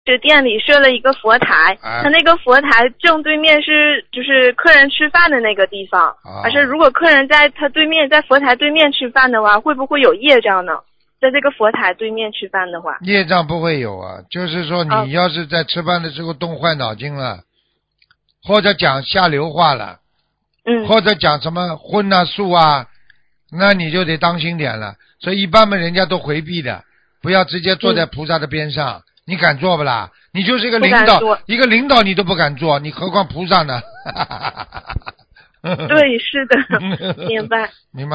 这店里设了一个佛台，他那个佛台正对面是就是客人吃饭的那个地方，而是如果客人在他对面，在佛台对面吃饭的话，会不会有业障呢？在这个佛台对面吃饭的话， 业障不会有啊，就是说你要是在吃饭的时候动坏脑筋了，或者讲下流话了，或者讲什么荤啊素啊，那你就得当心点了。所以一般嘛，人家都回避的，不要直接坐在菩萨的边上。你敢做不啦？你就是一个领导，一个领导你都不敢做，你何况菩萨呢？ 对，是的，明白。 明白。